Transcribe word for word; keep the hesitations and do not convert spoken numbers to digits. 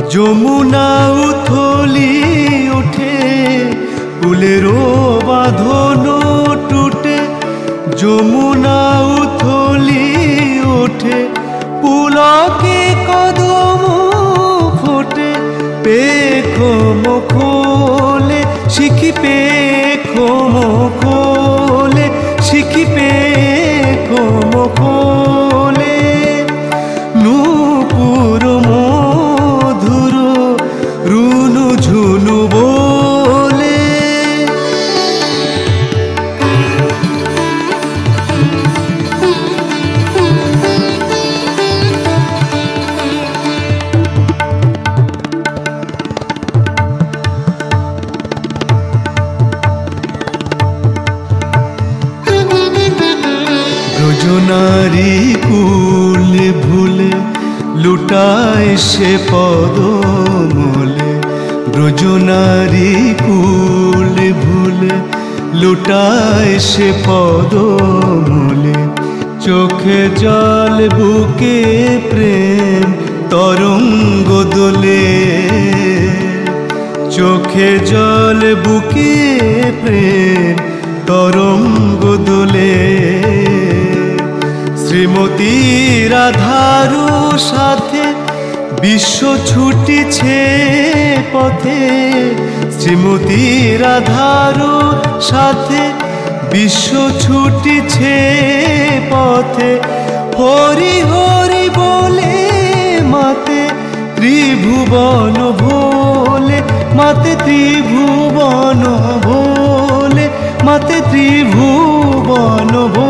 যমুনা উথলি ওঠে কুলেরও বাঁধন টুটে, যমুনা উথলি ওঠে পুলকে কদম ফোটে, পেখম খোলে শিখি পেখম খোলে শিখি পেখম খোলে, নূপুর মধুর রুনু ঝুনু বলে। ব্রজনারী কুল ভুলে লুটায় সে পদমূলে, ব্রজনারী কুল ভুলে লুটায় সে পদমূলে, চোখে জল বুকে প্রেম তরঙ্গ দোলে, চোখে জল বুকে প্রেম তরঙ্গ দোলে। শ্রীমতী রাধার সাথে বিশ্ব ছুটিছে পথে, শ্রীমতী রাধার সাথে বিশ্ব ছুটিছে পথে, হরি হরি বলে মাতে ত্রিভুবন ভোলে, মাতে ত্রিভুবন ভোলে, মাতে ত্রিভুবন ভোলে।